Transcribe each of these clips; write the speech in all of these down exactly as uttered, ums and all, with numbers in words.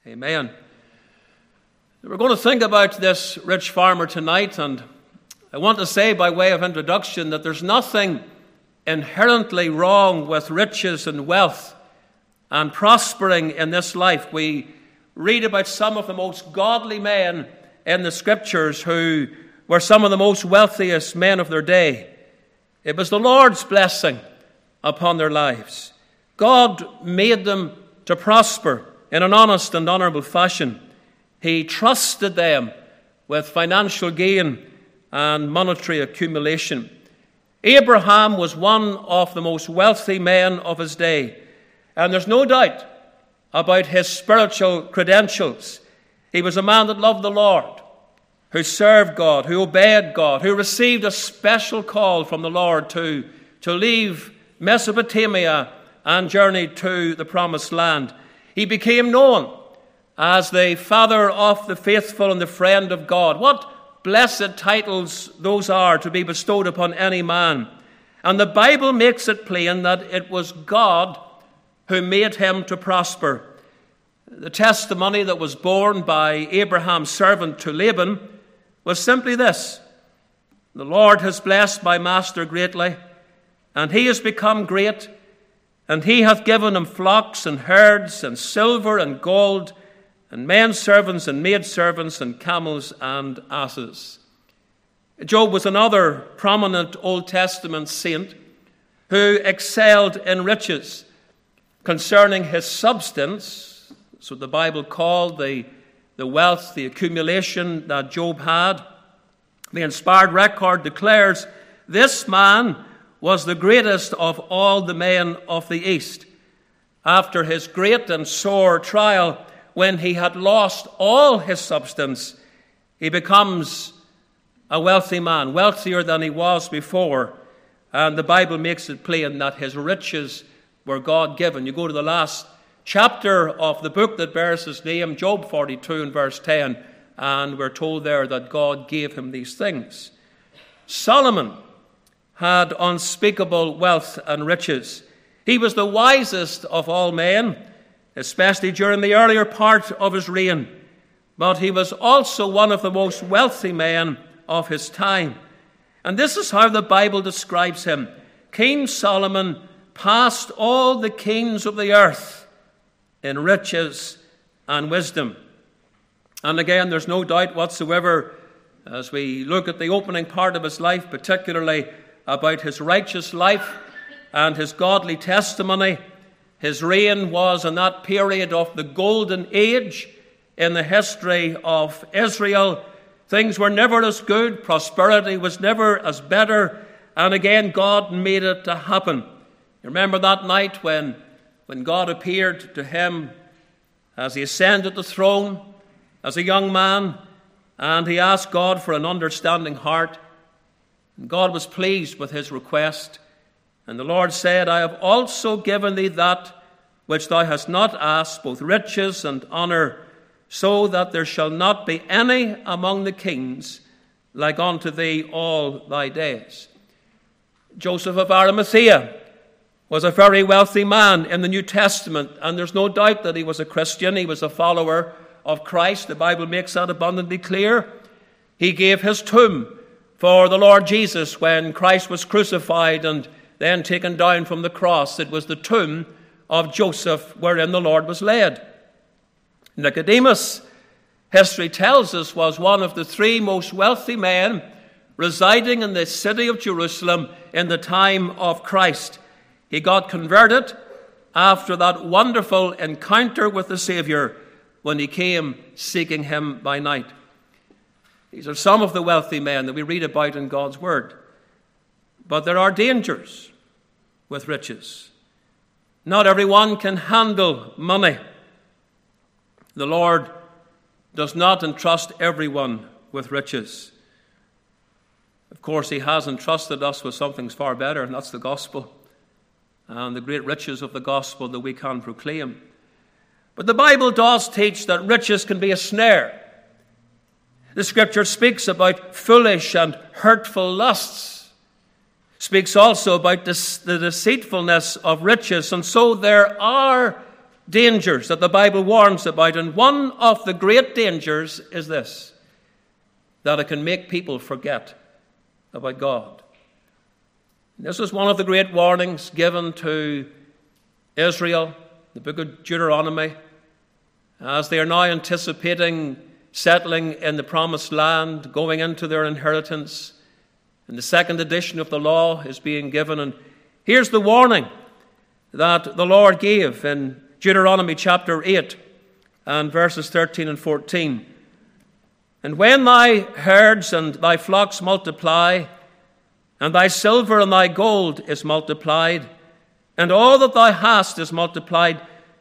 Amen. We're going to think about this rich farmer tonight, and I want to say by way of introduction that there's nothing inherently wrong with riches and wealth and prospering in this life. We read about some of the most godly men in the Scriptures who were some of the most wealthiest men of their day. It was the Lord's blessing upon their lives. God made them to prosper in an honest and honorable fashion. He trusted them with financial gain and monetary accumulation. Abraham was one of the most wealthy men of his day, and there's no doubt about his spiritual credentials. He was a man that loved the Lord, who served God, who obeyed God, who received a special call from the Lord to, to leave Mesopotamia and journey to the Promised Land. He became known as the father of the faithful and the friend of God. What blessed titles those are to be bestowed upon any man. And the Bible makes it plain that it was God who made him to prosper. The testimony that was borne by Abraham's servant to Laban was simply this: the Lord has blessed my master greatly, and he has become great, and he hath given him flocks and herds and silver and gold and men servants and maid servants and camels and asses. Job was another prominent Old Testament saint who excelled in riches. Concerning his substance, so the Bible called the, the wealth, the accumulation that Job had, the inspired record declares, this man was the greatest of all the men of the East. After his great and sore trial, when he had lost all his substance, he becomes a wealthy man, wealthier than he was before. And the Bible makes it plain that his riches were God-given. You go to the last chapter of the book that bears his name, Job forty-two and verse ten, and we're told there that God gave him these things. Solomon had unspeakable wealth and riches. He was the wisest of all men, especially during the earlier part of his reign. But he was also one of the most wealthy men of his time. And this is how the Bible describes him. King Solomon passed all the kings of the earth in riches and wisdom. And again, there's no doubt whatsoever, as we look at the opening part of his life, particularly about his righteous life and his godly testimony. His reign was in that period of the golden age in the history of Israel. Things were never as good. Prosperity was never as better. And again, God made it to happen. You remember that night when, when God appeared to him as he ascended the throne as a young man, and he asked God for an understanding heart. And God was pleased with his request. And the Lord said, I have also given thee that which thou hast not asked, both riches and honor, so that there shall not be any among the kings like unto thee all thy days. Joseph of Arimathea was a very wealthy man in the New Testament, and there's no doubt that he was a Christian. He was a follower of Christ. The Bible makes that abundantly clear. He gave his tomb for the Lord Jesus when Christ was crucified and then taken down from the cross. It was the tomb of Joseph wherein the Lord was laid. Nicodemus, history tells us, was one of the three most wealthy men residing in the city of Jerusalem in the time of Christ. He got converted after that wonderful encounter with the Savior when he came seeking him by night. These are some of the wealthy men that we read about in God's Word. But there are dangers with riches. Not everyone can handle money. The Lord does not entrust everyone with riches. Of course, he has entrusted us with something far better, and that's the gospel and the great riches of the gospel that we can proclaim. But the Bible does teach that riches can be a snare. The Scripture speaks about foolish and hurtful lusts, speaks also about this, the deceitfulness of riches. And so there are dangers that the Bible warns about, and one of the great dangers is this, that it can make people forget about God. This is one of the great warnings given to Israel, the book of Deuteronomy, as they are now anticipating settling in the promised land, going into their inheritance. And the second edition of the law is being given. And here's the warning that the Lord gave in Deuteronomy chapter eight and verses thirteen and fourteen. And when thy herds and thy flocks multiply, and thy silver and thy gold is multiplied, and all that thou hast is multiplied,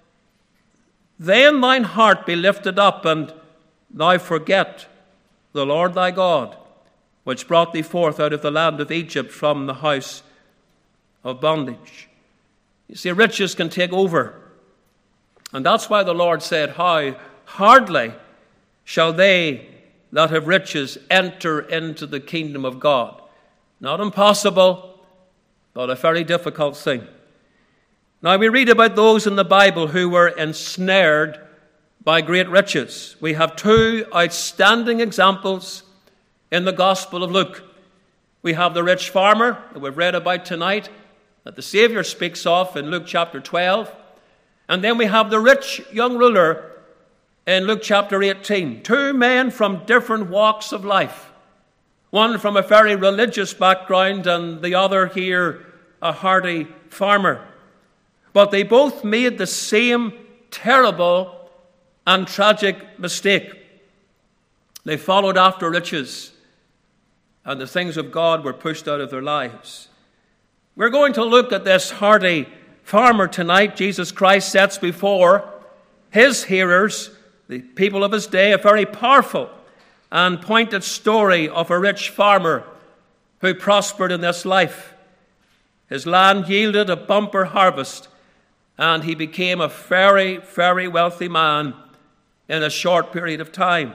then thine heart be lifted up, and thou forget the Lord thy God, which brought thee forth out of the land of Egypt from the house of bondage. You see, riches can take over. And that's why the Lord said, how hardly shall they that have riches enter into the kingdom of God. Not impossible, but a very difficult thing. Now we read about those in the Bible who were ensnared by great riches. We have two outstanding examples in the Gospel of Luke. We have the rich farmer that we've read about tonight, that the Savior speaks of in Luke chapter twelve. And then we have the rich young ruler in Luke chapter eighteen. Two men from different walks of life. One from a very religious background and the other here a hardy farmer. But they both made the same terrible and tragic mistake. They followed after riches, and the things of God were pushed out of their lives. We're going to look at this hardy farmer tonight. Jesus Christ sets before his hearers, the people of his day, a very powerful and pointed story of a rich farmer who prospered in this life. His land yielded a bumper harvest, and he became a very, very wealthy man in a short period of time.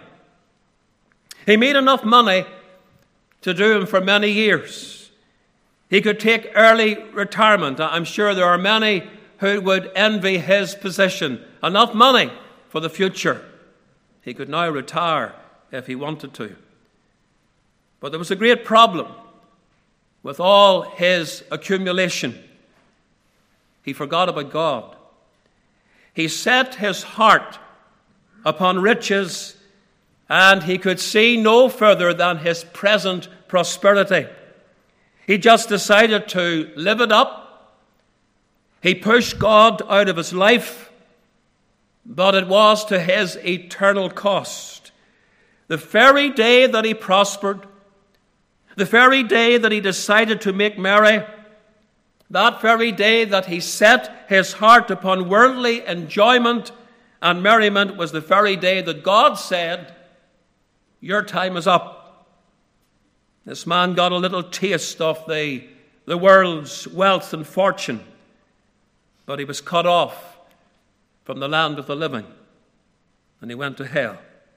He made enough money to do him for many years. He could take early retirement. I'm sure there are many who would envy his position. Enough money for the future. He could now retire if he wanted to. But there was a great problem with all his accumulation. He forgot about God. He set his heart upon riches, and he could see no further than his present prosperity. He just decided to live it up. He pushed God out of his life, but it was to his eternal cost. The very day that he prospered, the very day that he decided to make merry, that very day that he set his heart upon worldly enjoyment and merriment, was the very day that God said, your time is up. This man got a little taste of the, the world's wealth and fortune, but he was cut off from the land of the living, and he went to hell.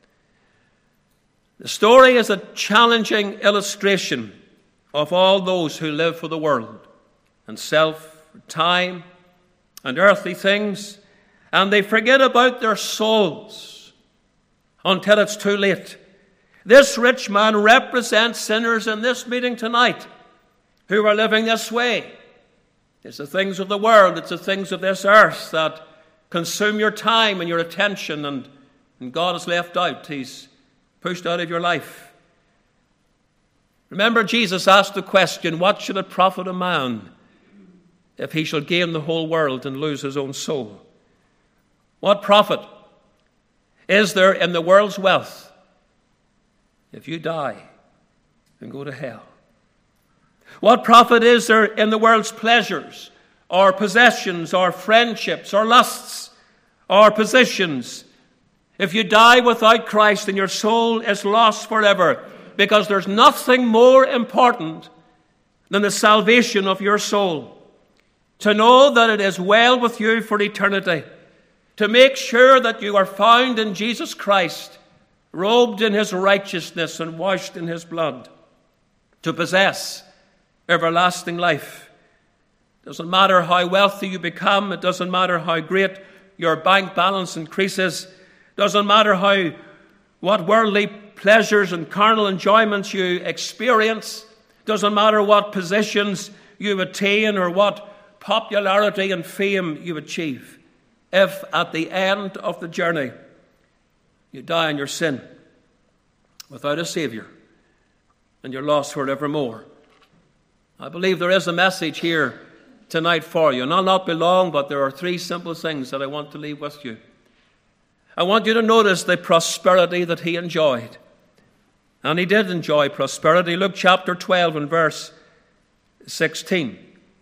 The story is a challenging illustration of all those who live for the world and self, time, and earthly things, and they forget about their souls until it's too late. This rich man represents sinners in this meeting tonight who are living this way. It's the things of the world, it's the things of this earth that consume your time and your attention, and, and God is left out. He's pushed out of your life. Remember, Jesus asked the question, what should it profit a man if he shall gain the whole world and lose his own soul? What profit is there in the world's wealth if you die and go to hell? What profit is there in the world's pleasures, or possessions, or friendships, or lusts, or positions, if you die without Christ and your soul is lost forever? Because there's nothing more important than the salvation of your soul. To know that it is well with you for eternity. To make sure that you are found in Jesus Christ, robed in his righteousness and washed in his blood. To possess everlasting life. It doesn't matter how wealthy you become. It doesn't matter how great your bank balance increases. Doesn't matter how, what worldly pleasures and carnal enjoyments you experience. Doesn't matter what positions you attain or what popularity and fame you achieve. If at the end of the journey you die in your sin without a Savior and you're lost forevermore. I believe there is a message here tonight for you. And I'll not be long, but there are three simple things that I want to leave with you. I want you to notice the prosperity that he enjoyed. And he did enjoy prosperity. Luke chapter twelve and verse sixteen.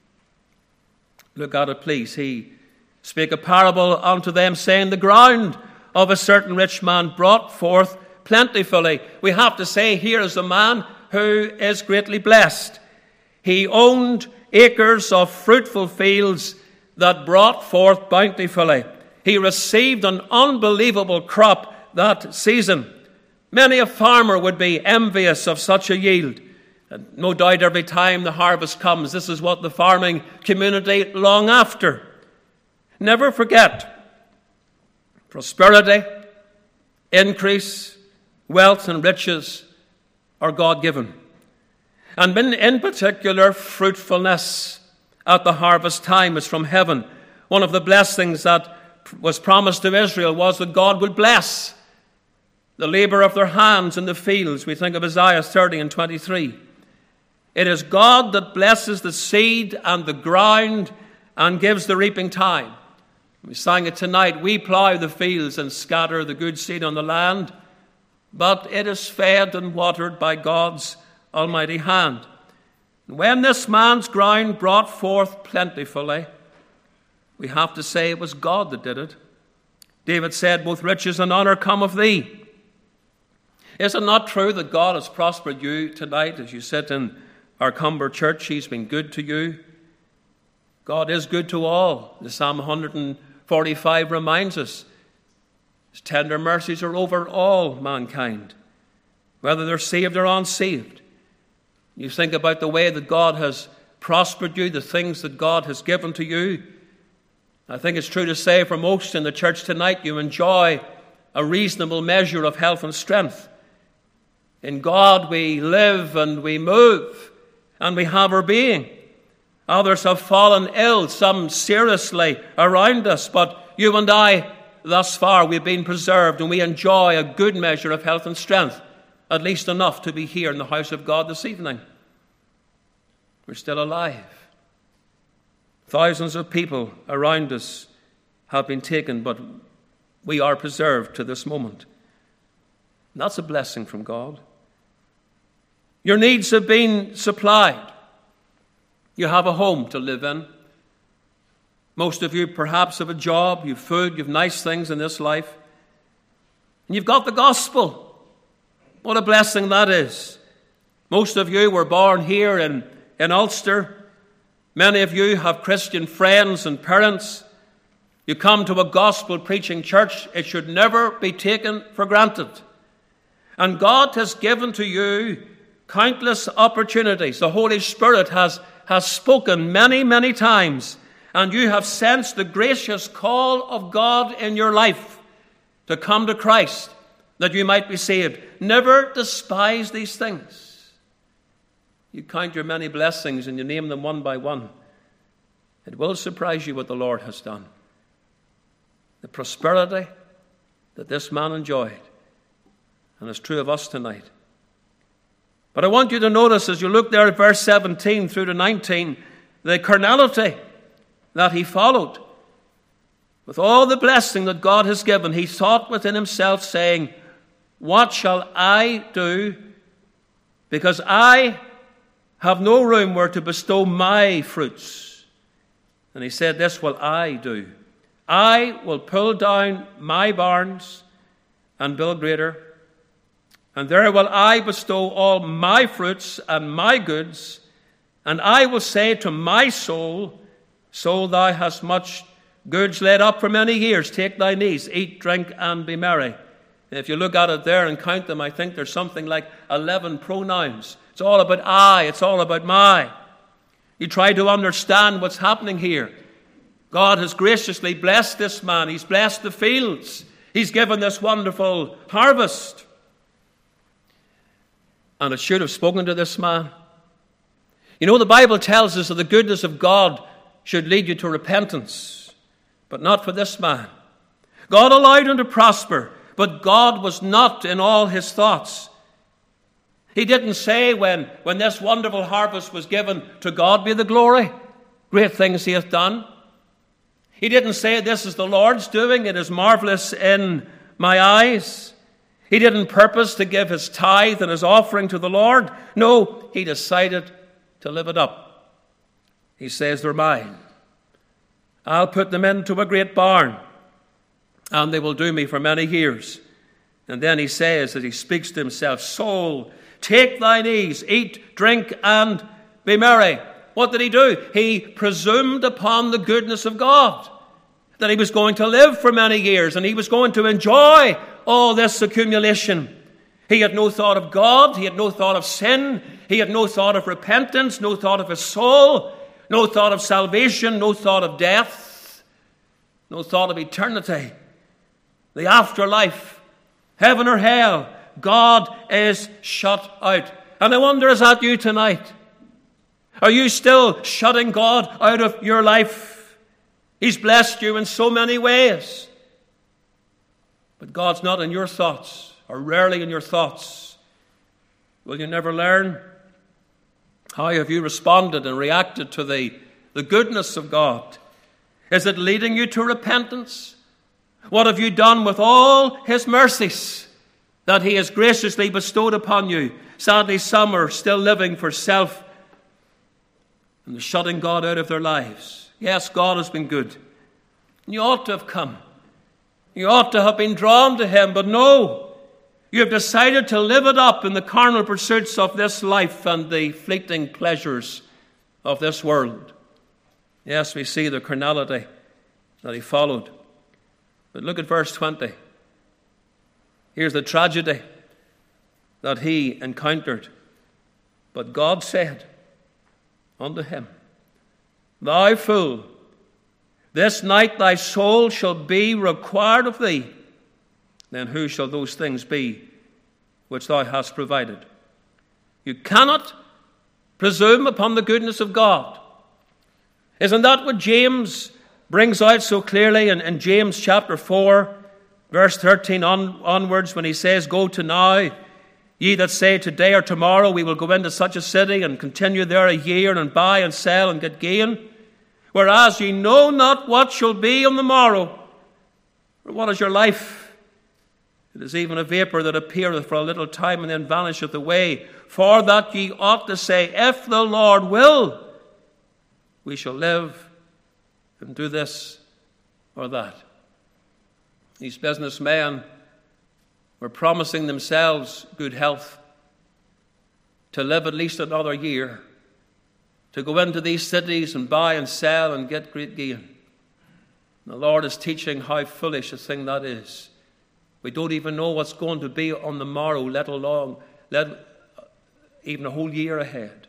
Look at it, please. He spake a parable unto them, saying, the ground of a certain rich man brought forth plentifully. We have to say, here is a man who is greatly blessed. He owned acres of fruitful fields that brought forth bountifully. He received an unbelievable crop that season. Many a farmer would be envious of such a yield. And no doubt every time the harvest comes, this is what the farming community long after. Never forget, prosperity, increase, wealth and riches are God-given. And in, in particular, fruitfulness at the harvest time is from heaven. One of the blessings that was promised to Israel was that God would bless the labor of their hands in the fields. We think of Isaiah thirty and twenty-three. It is God that blesses the seed and the ground and gives the reaping time. We sang it tonight. We plough the fields and scatter the good seed on the land, but it is fed and watered by God's almighty hand. And when this man's ground brought forth plentifully, we have to say it was God that did it. David said, both riches and honor come of thee. Is it not true that God has prospered you tonight as you sit in our Cumber church? He's been good to you. God is good to all. The Psalm one forty-five reminds us his tender mercies are over all mankind, whether they're saved or unsaved. You think about the way that God has prospered you, the things that God has given to you. I think it's true to say for most in the church tonight, you enjoy a reasonable measure of health and strength. In God we live and we move and we have our being. Others have fallen ill, some seriously around us, but you and I, thus far, we've been preserved and we enjoy a good measure of health and strength, at least enough to be here in the house of God this evening. We're still alive. Thousands of people around us have been taken, but we are preserved to this moment. And that's a blessing from God. Your needs have been supplied. You have a home to live in. Most of you perhaps have a job, you've food, you've nice things in this life. And you've got the gospel. What a blessing that is. Most of you were born here in, in Ulster. Many of you have Christian friends and parents. You come to a gospel-preaching church. It should never be taken for granted. And God has given to you countless opportunities. The Holy Spirit has, has spoken many, many times. And you have sensed the gracious call of God in your life to come to Christ, that you might be saved. Never despise these things. You count your many blessings and you name them one by one. It will surprise you what the Lord has done. The prosperity that this man enjoyed. And it's true of us tonight. But I want you to notice as you look there at verse seventeen through to nineteen, the carnality that he followed. With all the blessing that God has given, he thought within himself, saying, what shall I do? Because I have no room where to bestow my fruits. And he said, this will I do. I will pull down my barns and build greater, and there will I bestow all my fruits and my goods, and I will say to my soul, soul, thou hast much goods laid up for many years. Take thine ease, eat, drink, and be merry. And if you look at it there and count them, I think there's something like eleven pronouns. It's all about I, it's all about my. You try to understand what's happening here. God has graciously blessed this man. He's blessed the fields. He's given this wonderful harvest. And it should have spoken to this man. You know, the Bible tells us that the goodness of God should lead you to repentance, but not for this man. God allowed him to prosper, but God was not in all his thoughts. He didn't say when, when this wonderful harvest was given, to God be the glory, great things he hath done. He didn't say, this is the Lord's doing, it is marvelous in my eyes. He didn't purpose to give his tithe and his offering to the Lord. No, he decided to live it up. He says, they're mine. I'll put them into a great barn, and they will do me for many years. And then he says, as he speaks to himself, soul, take thine ease, eat, drink, and be merry. What did he do? He presumed upon the goodness of God, that he was going to live for many years, and he was going to enjoy all this accumulation. He had no thought of God. He had no thought of sin. He had no thought of repentance, no thought of his soul, no thought of salvation, no thought of death, no thought of eternity, the afterlife, heaven or hell. God is shut out. And I wonder, is that you tonight? Are you still shutting God out of your life? He's blessed you in so many ways. But God's not in your thoughts, or rarely in your thoughts. Will you never learn? How have you responded and reacted to the, the goodness of God? Is it leading you to repentance? What have you done with all his mercies that he has graciously bestowed upon you? Sadly, some are still living for self and shutting God out of their lives. Yes, God has been good. You ought to have come. You ought to have been drawn to him, but no. You have decided to live it up in the carnal pursuits of this life and the fleeting pleasures of this world. Yes, we see the carnality that he followed. But look at verse twenty. Here's the tragedy that he encountered. But God said unto him, thou fool, this night thy soul shall be required of thee. Then who shall those things be which thou hast provided? You cannot presume upon the goodness of God. Isn't that what James brings out so clearly in, in James chapter four, verse thirteen on, onwards, when he says, go to now, ye that say today or tomorrow we will go into such a city and continue there a year and buy and sell and get gain, whereas ye know not what shall be on the morrow. For what is your life? It is even a vapor that appeareth for a little time and then vanisheth away. For that ye ought to say, if the Lord will, we shall live and do this or that. These businessmen were promising themselves good health, to live at least another year, to go into these cities and buy and sell and get great gain. The Lord is teaching how foolish a thing that is. We don't even know what's going to be on the morrow, let alone let even a whole year ahead.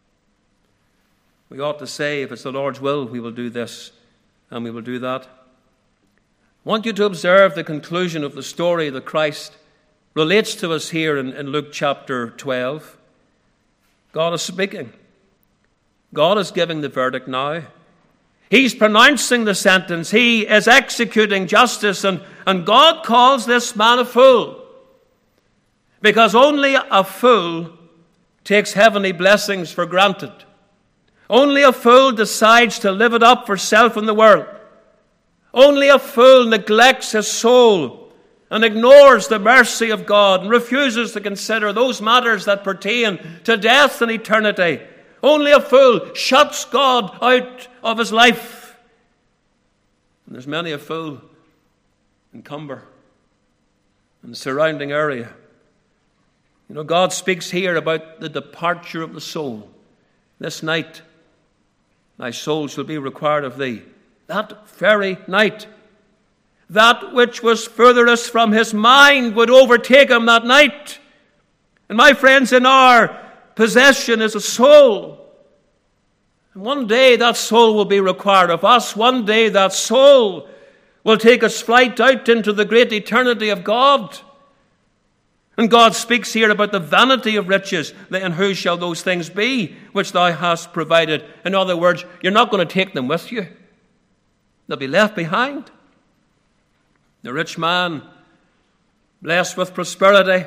We ought to say, if it's the Lord's will, we will do this and we will do that. I want you to observe the conclusion of the story that Christ relates to us here in, in Luke chapter twelve. God is speaking. God is giving the verdict now. He's pronouncing the sentence. He is executing justice, and, and God calls this man a fool. Because only a fool takes heavenly blessings for granted. Only a fool decides to live it up for self and the world. Only a fool neglects his soul and ignores the mercy of God and refuses to consider those matters that pertain to death and eternity. Only a fool shuts God out of his life. And there's many a fool in Cumber and the surrounding area. You know, God speaks here about the departure of the soul. This night, thy soul shall be required of thee. That very night. That which was furthest from his mind would overtake him that night. And my friends, in our possession is a soul. And one day that soul will be required of us. One day that soul will take its flight out into the great eternity of God. And God speaks here about the vanity of riches. And whose shall those things be which thou hast provided? In other words, you're not going to take them with you. They'll be left behind. The rich man, blessed with prosperity,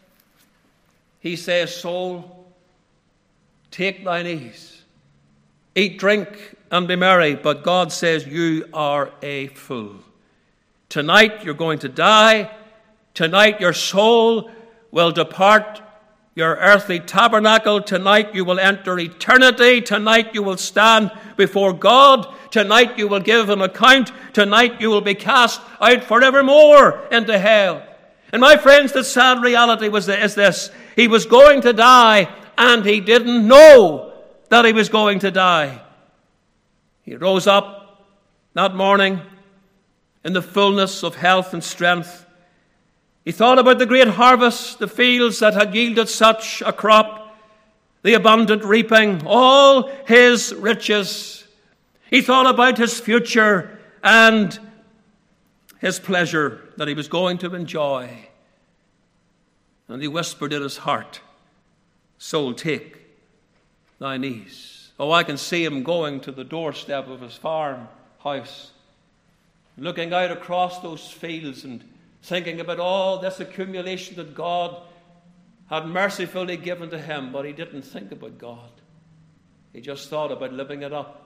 he says, soul, take thine ease. Eat, drink, and be merry. But God says, you are a fool. Tonight you're going to die. Tonight your soul will depart your earthly tabernacle. Tonight you will enter eternity. Tonight you will stand before God. Tonight you will give an account. Tonight you will be cast out forevermore into hell. And my friends, the sad reality was is this. He was going to die, and he didn't know that he was going to die. He rose up that morning in the fullness of health and strength. He thought about the great harvest, the fields that had yielded such a crop, the abundant reaping, all his riches. He thought about his future and his pleasure that he was going to enjoy. And he whispered in his heart, soul, take thine ease. Oh, I can see him going to the doorstep of his farmhouse, looking out across those fields and thinking about all this accumulation that God had mercifully given to him. But he didn't think about God. He just thought about living it up.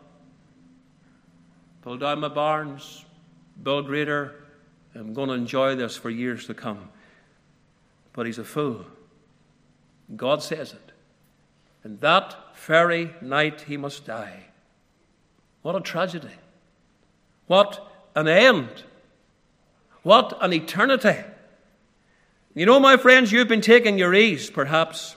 Pull down my barns, build greater. I'm going to enjoy this for years to come. But he's a fool. God says it. And that very night he must die. What a tragedy. What an end. What an eternity. You know, my friends, you've been taking your ease, perhaps.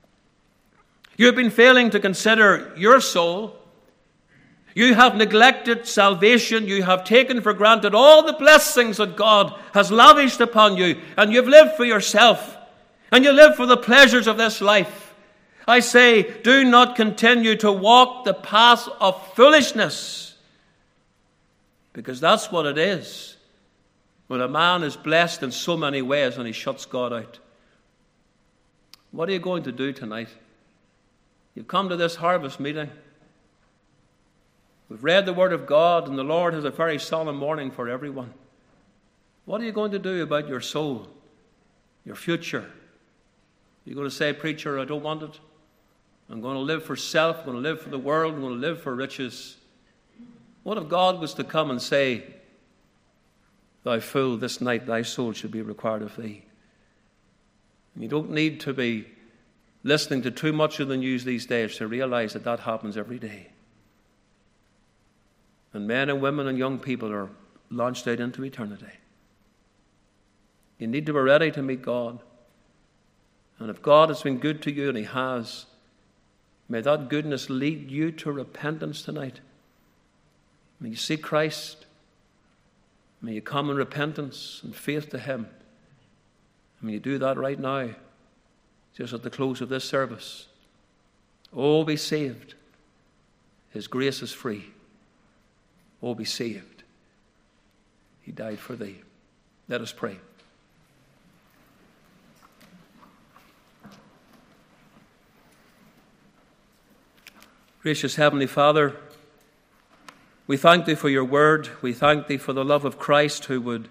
You've been failing to consider your soul. You have neglected salvation. You have taken for granted all the blessings that God has lavished upon you. And you've lived for yourself. And you live for the pleasures of this life. I say, do not continue to walk the path of foolishness. Because that's what it is. When a man is blessed in so many ways and he shuts God out. What are you going to do tonight? You've come to this harvest meeting. We've read the Word of God, and the Lord has a very solemn warning for everyone. What are you going to do about your soul, your future? You're going to say, preacher, I don't want it. I'm going to live for self. I'm going to live for the world. I'm going to live for riches. What if God was to come and say, thou fool, this night thy soul should be required of thee? You don't need to be listening to too much of the news these days to realize that that happens every day. And men and women and young people are launched out into eternity. You need to be ready to meet God. And if God has been good to you, and he has, may that goodness lead you to repentance tonight. May you seek Christ. May you come in repentance and faith to him. May you do that right now, just at the close of this service. Oh, be saved. His grace is free. Oh, be saved. He died for thee. Let us pray. Gracious Heavenly Father, we thank thee for your word. We thank thee for the love of Christ, who would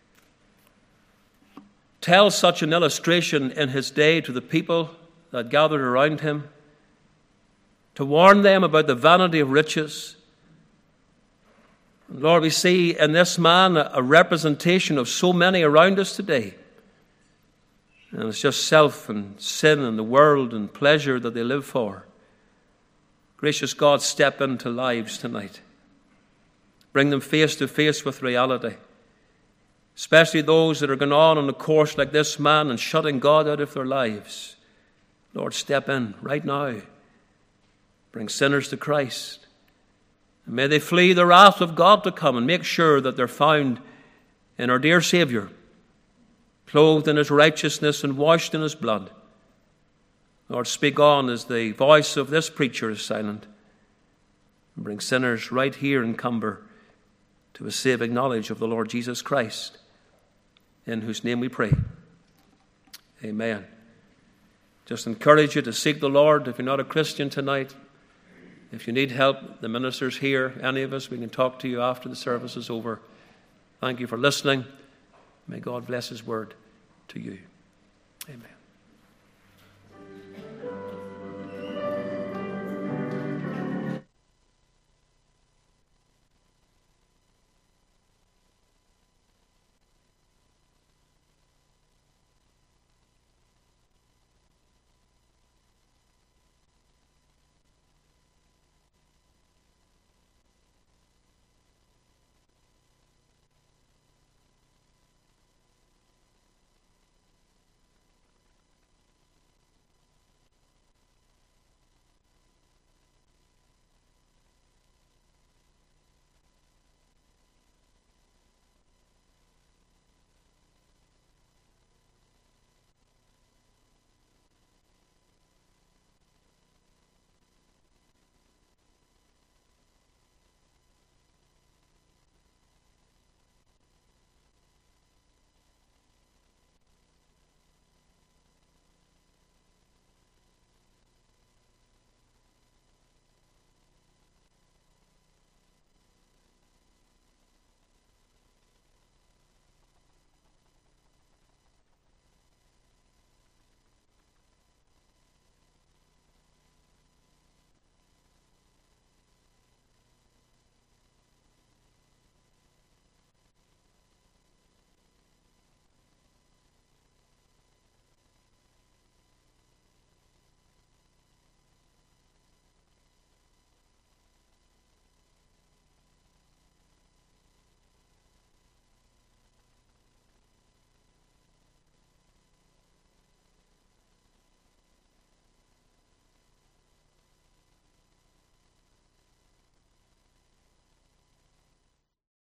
tell such an illustration in his day to the people that gathered around him, to warn them about the vanity of riches. And Lord, we see in this man a representation of so many around us today. And it's just self and sin and the world and pleasure that they live for. Gracious God, step into lives tonight. Bring them face to face with reality. Especially those that are going on on a course like this man and shutting God out of their lives. Lord, step in right now. Bring sinners to Christ. And may they flee the wrath of God to come, and make sure that they're found in our dear Savior, clothed in his righteousness and washed in his blood. Lord, speak on as the voice of this preacher is silent. and bring sinners right here in Cumber to a saving knowledge of the Lord Jesus Christ, in whose name we pray. Amen. Just encourage you to seek the Lord if you're not a Christian tonight. If you need help, the minister's here. Any of us, we can talk to you after the service is over. Thank you for listening. May God bless his word to you. Amen.